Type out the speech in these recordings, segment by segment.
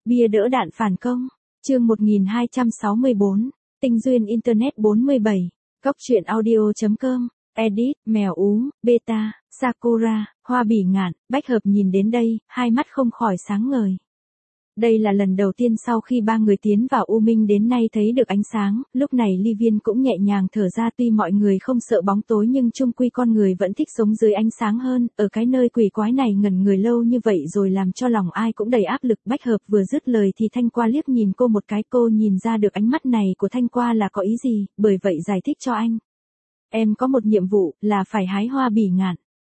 Bia đỡ đạn phản công. Chương 1264. Tinh duyên internet 47. Cóc truyện audio.com. Edit, mèo ú, beta, Sakura, hoa bỉ ngạn, bách hợp nhìn đến đây, hai mắt không khỏi sáng ngời. Đây là lần đầu tiên sau khi ba người tiến vào U Minh đến nay thấy được ánh sáng, lúc này Ly Viên cũng nhẹ nhàng thở ra, tuy mọi người không sợ bóng tối nhưng chung quy con người vẫn thích sống dưới ánh sáng hơn, ở cái nơi quỷ quái này ngẩn người lâu như vậy rồi làm cho lòng ai cũng đầy áp lực. Bách hợp vừa dứt lời thì Thanh Qua liếc nhìn cô một cái, cô nhìn ra được ánh mắt này của Thanh Qua là có ý gì, bởi vậy giải thích cho anh. Em có một nhiệm vụ, là phải hái hoa bỉ ngạn.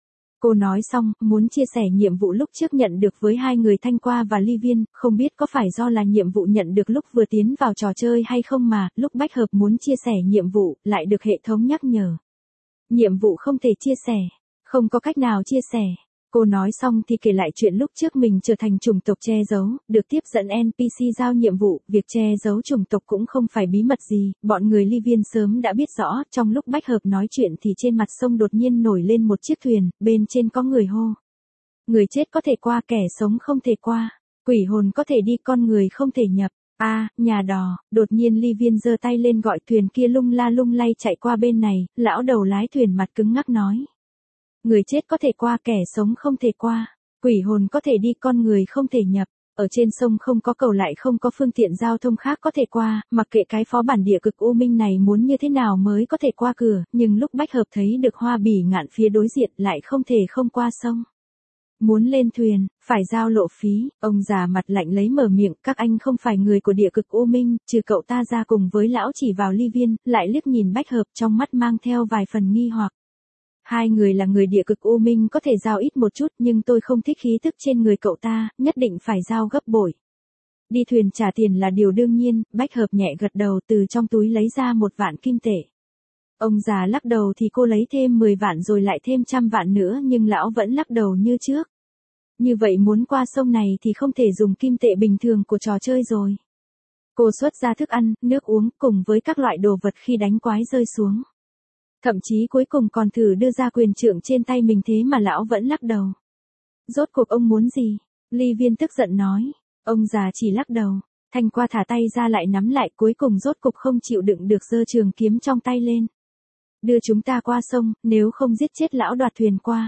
Cô nói xong, muốn chia sẻ nhiệm vụ lúc trước nhận được với hai người Thanh Qua và Ly Viên, không biết có phải do là nhiệm vụ nhận được lúc vừa tiến vào trò chơi hay không mà, lúc Bách Hợp muốn chia sẻ nhiệm vụ, lại được hệ thống nhắc nhở. Nhiệm vụ không thể chia sẻ, không có cách nào chia sẻ. Cô nói xong thì kể lại chuyện lúc trước mình trở thành chủng tộc che giấu, được tiếp dẫn NPC giao nhiệm vụ, việc che giấu chủng tộc cũng không phải bí mật gì, bọn người Ly Viên sớm đã biết rõ. Trong lúc Bách Hợp nói chuyện thì trên mặt sông đột nhiên nổi lên một chiếc thuyền, bên trên có người hô. Người chết có thể qua, kẻ sống không thể qua, quỷ hồn có thể đi, con người không thể nhập. Nhà đò. Đột nhiên Ly Viên giơ tay lên gọi thuyền kia lung la lung lay chạy qua bên này, lão đầu lái thuyền mặt cứng ngắc nói. Người chết có thể qua, kẻ sống không thể qua, quỷ hồn có thể đi, con người không thể nhập. Ở trên sông không có cầu, lại không có phương tiện giao thông khác có thể qua, mặc kệ cái phó bản địa cực U Minh này muốn như thế nào mới có thể qua cửa, nhưng lúc Bách Hợp thấy được hoa bỉ ngạn phía đối diện lại không thể không qua sông. Muốn lên thuyền, phải giao lộ phí. Ông già mặt lạnh lấy mở miệng, các anh không phải người của địa cực U Minh, trừ cậu ta ra. Cùng với lão chỉ vào Ly Viên, lại liếc nhìn Bách Hợp, trong mắt mang theo vài phần nghi hoặc. Hai người là người địa cực U Minh có thể giao ít một chút, nhưng tôi không thích khí tức trên người cậu ta, nhất định phải giao gấp bội. Đi thuyền trả tiền là điều đương nhiên. Bách Hợp nhẹ gật đầu, từ trong túi lấy ra 1 vạn kim tệ. Ông già lắc đầu thì cô lấy thêm 10 vạn rồi lại thêm 100 vạn nữa, nhưng lão vẫn lắc đầu như trước. Như vậy muốn qua sông này thì không thể dùng kim tệ bình thường của trò chơi rồi. Cô xuất ra thức ăn, nước uống cùng với các loại đồ vật khi đánh quái rơi xuống. Thậm chí cuối cùng còn thử đưa ra quyền trượng trên tay mình, thế mà lão vẫn lắc đầu. Rốt cuộc ông muốn gì? Ly Viên tức giận nói. Ông già chỉ lắc đầu. Thanh Qua thả tay ra lại nắm lại, cuối cùng rốt cục không chịu đựng được giơ trường kiếm trong tay lên. Đưa chúng ta qua sông, nếu không giết chết lão đoạt thuyền qua.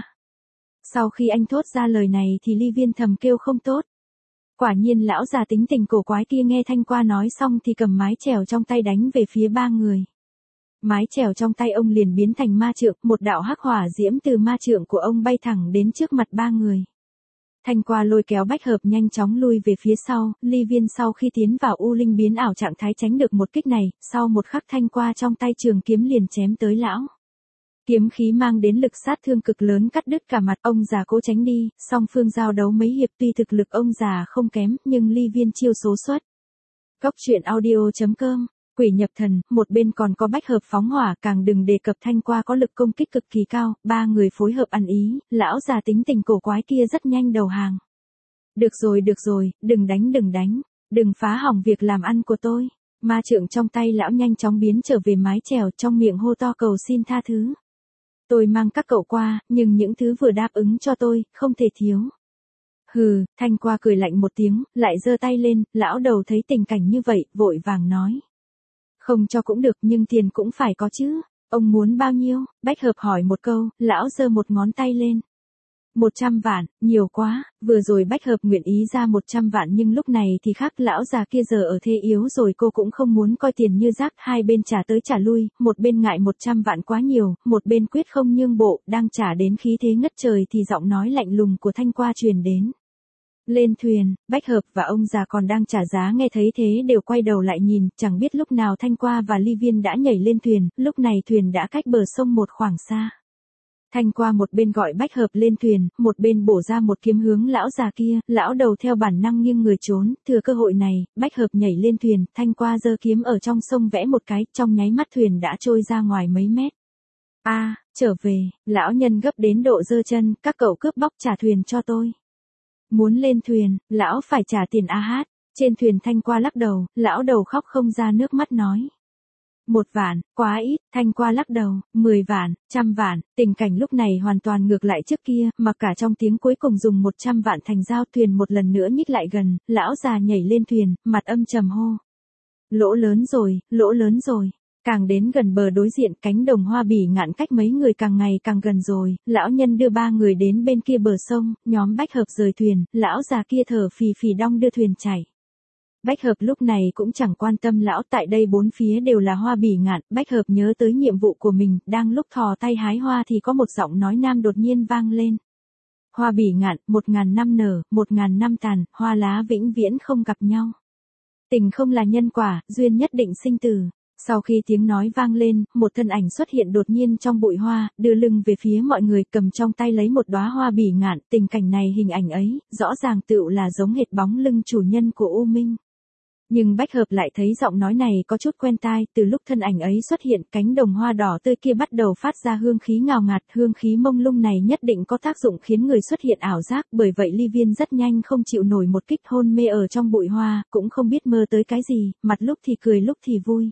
Sau khi anh thốt ra lời này thì Ly Viên thầm kêu không tốt. Quả nhiên lão già tính tình cổ quái kia nghe Thanh Qua nói xong thì cầm mái chèo trong tay đánh về phía ba người. Mái chèo trong tay ông liền biến thành ma trượng, một đạo hắc hỏa diễm từ ma trượng của ông bay thẳng đến trước mặt ba người. Thanh Qua lôi kéo Bách Hợp nhanh chóng lui về phía sau. Ly Viên sau khi tiến vào U Linh biến ảo trạng thái tránh được một kích này, sau một khắc Thanh Qua trong tay trường kiếm liền chém tới lão. Kiếm khí mang đến lực sát thương cực lớn, cắt đứt cả mặt. Ông già cố tránh đi, song phương giao đấu mấy hiệp tuy thực lực ông già không kém, nhưng Ly Viên chiêu số xuất. Cóc truyện audio.com. Quỷ nhập thần, một bên còn có Bách Hợp phóng hỏa, càng đừng đề cập Thanh Qua có lực công kích cực kỳ cao, ba người phối hợp ăn ý, lão già tính tình cổ quái kia rất nhanh đầu hàng. Được rồi, đừng đánh, đừng phá hỏng việc làm ăn của tôi. Ma trượng trong tay lão nhanh chóng biến trở về mái chèo, trong miệng hô to cầu xin tha thứ. Tôi mang các cậu qua, nhưng những thứ vừa đáp ứng cho tôi, không thể thiếu. Hừ, Thanh Qua cười lạnh một tiếng, lại giơ tay lên, lão đầu thấy tình cảnh như vậy, vội vàng nói. Không cho cũng được, nhưng tiền cũng phải có chứ. Ông muốn bao nhiêu? Bách Hợp hỏi một câu, lão giơ một ngón tay lên. 100 vạn, nhiều quá. Vừa rồi Bách Hợp nguyện ý ra 100 vạn nhưng lúc này thì khác, lão già kia giờ ở thế yếu rồi, cô cũng không muốn coi tiền như rác. Hai bên trả tới trả lui, một bên ngại 100 vạn quá nhiều, một bên quyết không nhượng bộ, đang trả đến khí thế ngất trời thì giọng nói lạnh lùng của Thanh Qua truyền đến. Lên thuyền. Bách Hợp và ông già còn đang trả giá nghe thấy thế đều quay đầu lại nhìn, chẳng biết lúc nào Thanh Qua và Ly Viên đã nhảy lên thuyền, lúc này thuyền đã cách bờ sông một khoảng xa. Thanh Qua một bên gọi Bách Hợp lên thuyền, một bên bổ ra một kiếm hướng lão già kia, lão đầu theo bản năng nghiêng người trốn, thừa cơ hội này, Bách Hợp nhảy lên thuyền, Thanh Qua giơ kiếm ở trong sông vẽ một cái, trong nháy mắt thuyền đã trôi ra ngoài mấy mét. Trở về, lão nhân gấp đến độ giơ chân, các cậu cướp bóc trả thuyền cho tôi. Muốn lên thuyền, lão phải trả tiền. Trên thuyền Thanh Qua lắc đầu, lão đầu khóc không ra nước mắt nói. 1 vạn, quá ít, Thanh qua lắc đầu, 10 vạn, 100 vạn, tình cảnh lúc này hoàn toàn ngược lại trước kia, mà cả trong tiếng cuối cùng dùng 100 vạn thành giao. Thuyền một lần nữa nhích lại gần, lão già nhảy lên thuyền, mặt âm trầm hô. Lỗ lớn rồi, lỗ lớn rồi. Càng đến gần bờ đối diện, cánh đồng Hoa Bỉ Ngạn cách mấy người càng ngày càng gần rồi, lão nhân đưa 3 người đến bên kia bờ sông, nhóm Bách Hợp rời thuyền, lão già kia thở phì phì đong đưa thuyền chảy. Bách Hợp lúc này cũng chẳng quan tâm lão, tại đây bốn phía đều là Hoa Bỉ Ngạn. Bách Hợp nhớ tới nhiệm vụ của mình, đang lúc thò tay hái hoa thì có một giọng nói nam đột nhiên vang lên. Hoa Bỉ Ngạn, 1000 năm nở, 1000 năm tàn, hoa lá vĩnh viễn không gặp nhau. Tình không là nhân quả, duyên nhất định sinh tử. Sau khi tiếng nói vang lên, một thân ảnh xuất hiện đột nhiên trong bụi hoa, đưa lưng về phía mọi người, cầm trong tay lấy một đóa hoa bỉ ngạn. Tình cảnh này, hình ảnh ấy, rõ ràng tựu là giống hệt bóng lưng chủ nhân của U Minh. Nhưng Bách Hợp lại thấy giọng nói này có chút quen tai. Từ lúc thân ảnh ấy xuất hiện, cánh đồng hoa đỏ tươi kia bắt đầu phát ra hương khí ngào ngạt. Hương khí mông lung này nhất định có tác dụng khiến người xuất hiện ảo giác. Bởi vậy Ly Viên rất nhanh không chịu nổi một kích, hôn mê ở trong bụi hoa, cũng không biết mơ tới cái gì, mặt lúc thì cười lúc thì vui.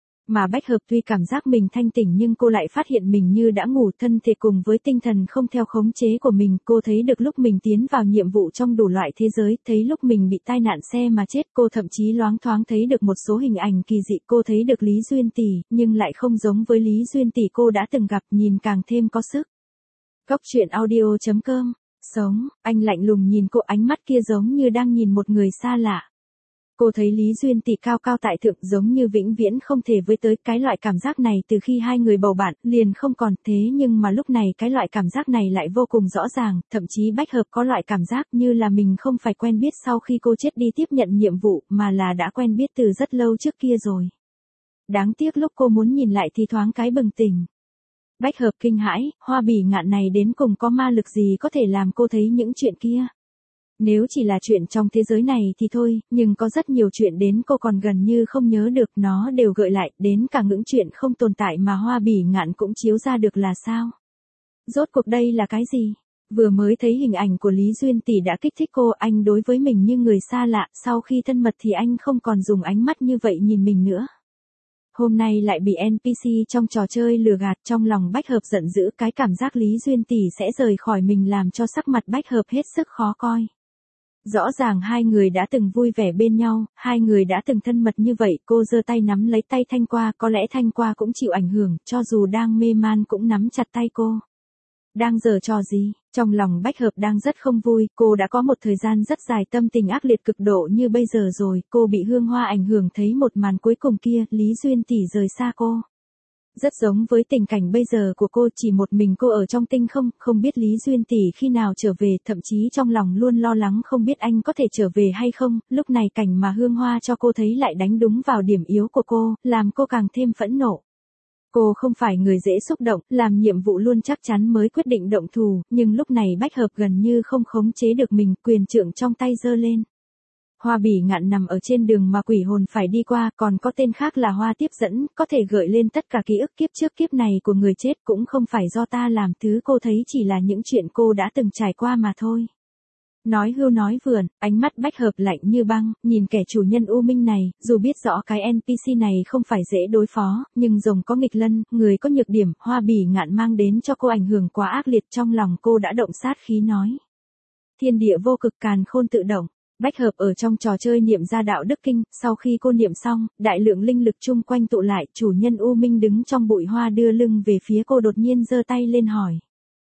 Mà Bách Hợp tuy cảm giác mình thanh tỉnh nhưng cô lại phát hiện mình như đã ngủ, thân thể cùng với tinh thần không theo khống chế của mình. Cô thấy được lúc mình tiến vào nhiệm vụ trong đủ loại thế giới, thấy lúc mình bị tai nạn xe mà chết. Cô thậm chí loáng thoáng thấy được một số hình ảnh kỳ dị. Cô thấy được Lý Duyên Tỷ, nhưng lại không giống với Lý Duyên Tỷ cô đã từng gặp, nhìn càng thêm có sức. Góc truyện audio.com. Sống, anh lạnh lùng nhìn cô, ánh mắt kia giống như đang nhìn một người xa lạ. Cô thấy Lý Duyên Tỷ cao cao tại thượng, giống như vĩnh viễn không thể với tới. Cái loại cảm giác này từ khi hai người bầu bạn liền không còn, thế nhưng mà lúc này cái loại cảm giác này lại vô cùng rõ ràng. Thậm chí Bách Hợp có loại cảm giác như là mình không phải quen biết sau khi cô chết đi tiếp nhận nhiệm vụ, mà là đã quen biết từ rất lâu trước kia rồi. Đáng tiếc lúc cô muốn nhìn lại thì thoáng cái bừng tỉnh. Bách Hợp kinh hãi, Hoa Bỉ Ngạn này đến cùng có ma lực gì có thể làm cô thấy những chuyện kia. Nếu chỉ là chuyện trong thế giới này thì thôi, nhưng có rất nhiều chuyện đến cô còn gần như không nhớ được, nó đều gợi lại, đến cả những chuyện không tồn tại mà Hoa Bỉ Ngạn cũng chiếu ra được là sao. Rốt cuộc đây là cái gì? Vừa mới thấy hình ảnh của Lý Duyên Tỷ đã kích thích cô, anh đối với mình như người xa lạ, sau khi thân mật thì anh không còn dùng ánh mắt như vậy nhìn mình nữa. Hôm nay lại bị NPC trong trò chơi lừa gạt, trong lòng Bách Hợp giận dữ, cái cảm giác Lý Duyên Tỷ sẽ rời khỏi mình làm cho sắc mặt Bách Hợp hết sức khó coi. Rõ ràng hai người đã từng vui vẻ bên nhau, hai người đã từng thân mật như vậy. Cô giơ tay nắm lấy tay Thanh Qua, có lẽ Thanh Qua cũng chịu ảnh hưởng, cho dù đang mê man cũng nắm chặt tay cô. Đang giở trò gì? Trong lòng Bách Hợp đang rất không vui, cô đã có một thời gian rất dài tâm tình ác liệt cực độ như bây giờ rồi. Cô bị Hương Hoa ảnh hưởng, thấy một màn cuối cùng kia, Lý Duyên Tỷ rời xa cô. Rất giống với tình cảnh bây giờ của cô, chỉ một mình cô ở trong tinh không, không biết Lý Duyên Tỷ khi nào trở về, thậm chí trong lòng luôn lo lắng không biết anh có thể trở về hay không. Lúc này cảnh mà Hương Hoa cho cô thấy lại đánh đúng vào điểm yếu của cô, làm cô càng thêm phẫn nộ. Cô không phải người dễ xúc động, làm nhiệm vụ luôn chắc chắn mới quyết định động thủ, nhưng lúc này Bách Hợp gần như không khống chế được mình, quyền trượng trong tay giơ lên. Hoa Bỉ Ngạn nằm ở trên đường mà quỷ hồn phải đi qua, còn có tên khác là Hoa Tiếp Dẫn, có thể gợi lên tất cả ký ức kiếp trước kiếp này của người chết, cũng không phải do ta làm, thứ cô thấy chỉ là những chuyện cô đã từng trải qua mà thôi. Nói hưu nói vượn, ánh mắt Bách Hợp lạnh như băng, nhìn kẻ chủ nhân U Minh này, dù biết rõ cái NPC này không phải dễ đối phó, nhưng rồng có nghịch lân, người có nhược điểm, Hoa Bỉ Ngạn mang đến cho cô ảnh hưởng quá ác liệt, trong lòng cô đã động sát khí nói. Thiên địa vô cực, càn khôn tự động. Bách Hợp ở trong trò chơi niệm ra đạo đức kinh, sau khi cô niệm xong, đại lượng linh lực chung quanh tụ lại, chủ nhân U Minh đứng trong bụi hoa đưa lưng về phía cô đột nhiên giơ tay lên hỏi.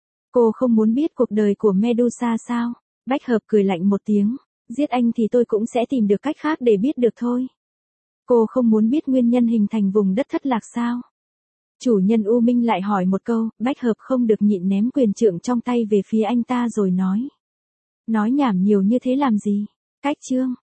Cô không muốn biết cuộc đời của Medusa sao? Bách Hợp cười lạnh một tiếng, giết anh thì tôi cũng sẽ tìm được cách khác để biết được thôi. Cô không muốn biết nguyên nhân hình thành vùng đất thất lạc sao? Chủ nhân U Minh lại hỏi một câu, Bách Hợp không được nhịn ném quyền trượng trong tay về phía anh ta rồi nói. Nói nhảm nhiều như thế làm gì? Cách chương.